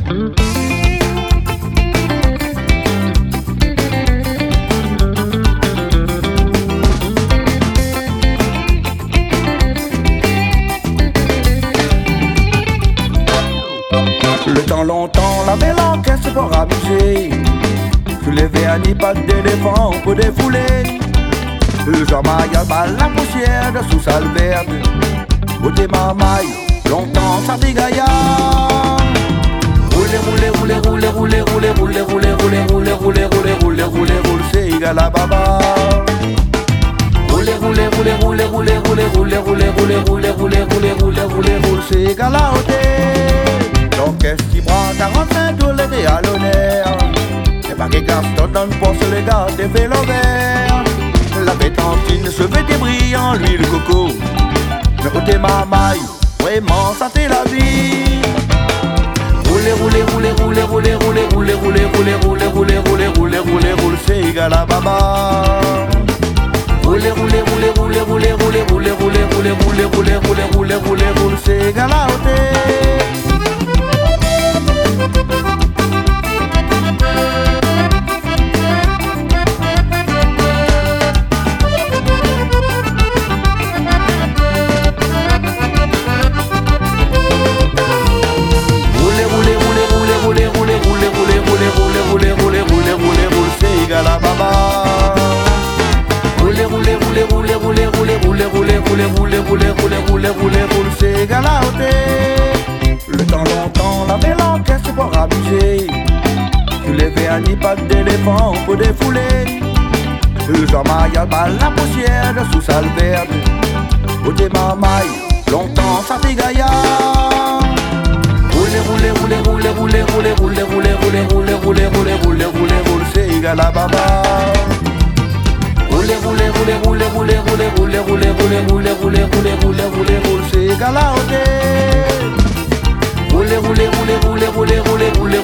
Le temps longtemps, la belle encaisse pour amuser. Soulever un nid, pas d'éléphant pour défouler. Le Jean-Maille balle la poussière de sous salle verte. Beauté mamaille, longtemps ça dit gaillard. Roulez, roulez, roulez, roulez, roulez, roulez, roulez, roulez, roulez, roulez, roulez, roulez, roulez, roulez, roulez, c'est égal à baba. Roulez, roulez, roulez, roulez, roulez, roulez, roulez, roulez, roulez, roulez, roulez, roulez, roulez, roulez, roulez, c'est égal à ôter. L'orchestre qui prend 45 tours l'été à l'honneur. C'est pas que Gaston donne pour se les gars des vélos verts. La bétantine se fait brillant, l'huile coco. Le côté mamaille, vraiment ça c'est la vie. Roulez, roulez, roulez, roulez, roulez, roulez, roulez, roulez, roulez, roulez, roulez, roulez, roulez, roulez, roulez, c'est égal à baba. Roulez, roulez, roulez, roulez, roulez, roulez, roulez, roulez, roulez, roulez, roulez, roulez, roulez, roulez, roulez, c'est égal à ôter. La baba. Roulez, roulez, roulez, roulez, roulez, roulez, roulez, roulez, roulez, roulez, roulez, roulez, roulez, roulez, roulez, c'est égal à ôter. Le temps longtemps, la belle encaisse pour amuser. Soulever un nid, pas d'éléphant pour défouler. Le Jean-Maille balle la poussière de sous salle verte. Côté mamaille, longtemps ça fait gaillard. Roulez, roulez, roulez, roulez, roulez, roulez, roulez, roulez, roulez, roulez, roulez, roulez, roulez, roulez, roulez, c'est égal à baba. Roulez, roulez, roulez, roulez, roulez, roulez, roulez, roulez, roulez, roulez, roulez, roulez, roulez, roulez, roulez, c'est égal à ôter. Roulez, roulez, roulez, roulez, roulez, roulez, roulez,